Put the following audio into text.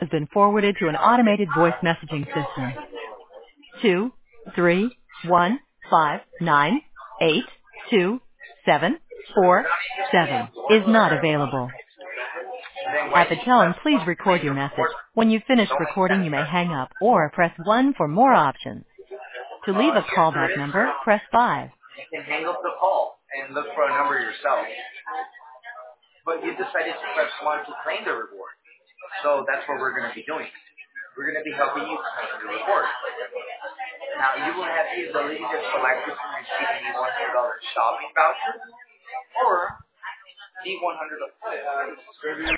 has been forwarded to an automated voice messaging system. 23159827747 is not available. At the tone, please record your message. When you've finished recording, you may hang up or press 1 for more options. To leave a callback number, press 5. You can hang up the call and look for a number yourself. But you decided to press 1 to claim the reward. So that's what we're going to be doing. We're going to be helping you claim the reward. Now, you will have the ability to select if you receive the $100 shopping voucher or the $100